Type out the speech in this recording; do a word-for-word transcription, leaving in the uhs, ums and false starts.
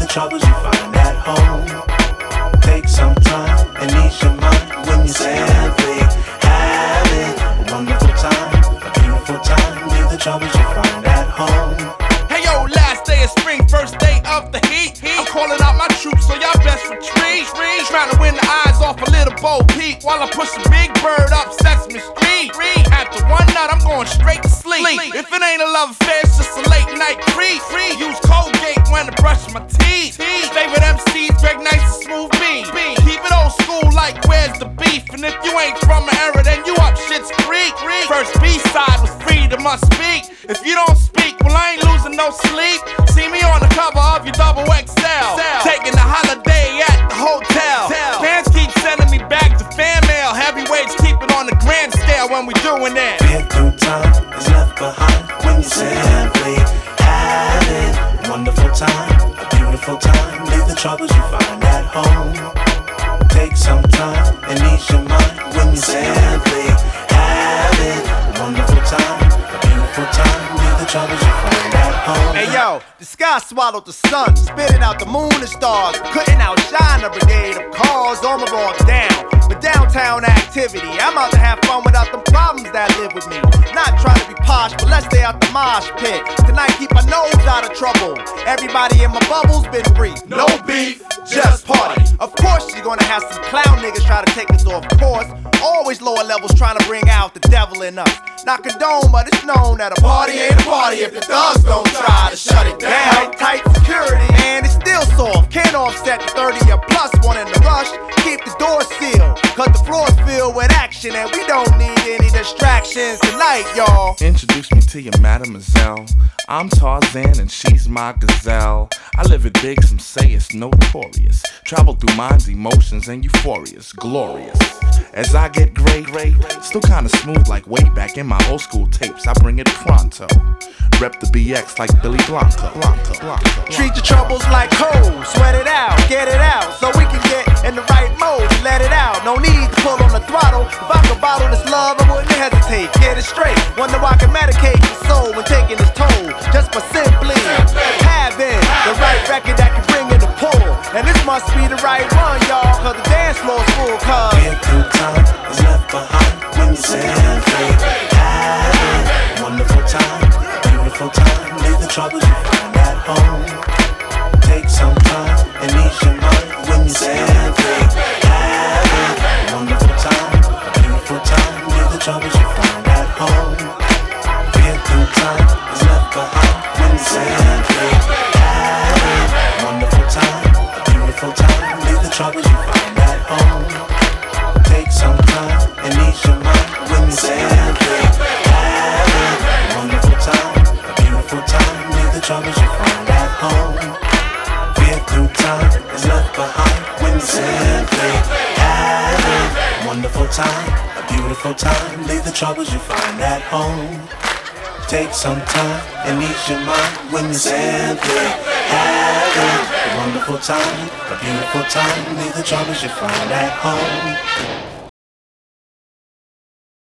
troubles you find at home. Take some time and ease your mind when you simply having a wonderful time, a beautiful time. Leave the troubles you find at home. Hey yo, last day of spring, first day of the heat. I'm calling out my troops, so y'all best retreat. Trying to win the eyes off a little Bo Peep while I push a Big Bird up Sesame Street. After one nut, I'm going straight to sleep. If it ain't a love affair, it's just a late night creep. Use Colgate when to brush my teeth. Favorite M Cs, Greg Nice and Smooth B. Keep it old school like where's the beef? And if you ain't from an era, then you up Shit's Creek. First B-side was Freedom Must Speak. If you don't speak, well I ain't losing no sleep. See me on the cover of your double X L, taking a holiday at the hotel. Fans keep sending me back to fan mail. Heavyweights keep it on the grand scale when we doing that. Been through time is left behind when you simply having a wonderful time, a beautiful time. Leave the troubles you find at home. Take some time and ease your mind when you simply having a wonderful time, a beautiful time. Leave the troubles you find at home. Hey yo, the sky swallowed the sun, spitting out the moon and stars. Couldn't outshine a brigade of cars, armor all down. But downtown activity, I'm out to have fun without the problems that live with me. Not trying to be posh, but let's stay out the mosh pit. Tonight keep my nose out of trouble. Everybody in my bubble's been free. No beef, just party. Of course you're gonna have some clown niggas try to take us off course. Always lower levels trying to bring out the devil in us. Not condone, but it's known that a party ain't a party if the thugs don't try to shut it down. Tight, tight security, and it's still soft. Can't offset the thirty or plus one in the rush. Keep the doors sealed, cause the floor's filled with action, and we don't need any distractions tonight, y'all. Introduce me to your mademoiselle. I'm Tarzan and she's my gazelle. I live it big, some say it's notorious. Travel through minds, emotions, and euphorias. Glorious. As I get gray, gray, still kinda smooth like way back in my old school tapes. I bring it pronto. Rep the B X like Billy Blanco. Blanco, Blanco. Treat your troubles like cold. Sweat it out, get it out, so we can get in the right mode. Let it out, no need to pull on the throttle. If I could bottle this love, I wouldn't hesitate. Get it straight. Wonder I can medicate your soul when taking its toll. Just for simply having the right record that can bring in the pull. And this must be the right one, y'all, cause the dance floor's full, cause Been through time is left behind when you simply having a wonderful time, a beautiful time. Leave the troubles you find at home. Take some time and ease your mind when you simply having a wonderful time, a beautiful time. Leave the troubles you find at home. Been through time is left behind when you simply having a wonderful time, a beautiful time. Leave the troubles you find at home. Take some time and ease your mind when you simply having a wonderful time, a beautiful time. Leave the troubles you find at home. Been through time is left behind when you simply having a wonderful time, a beautiful time. Leave the troubles you find at home. Take some time and ease your mind when you simply having a wonderful time, a beautiful time. Leave the troubles you find at home.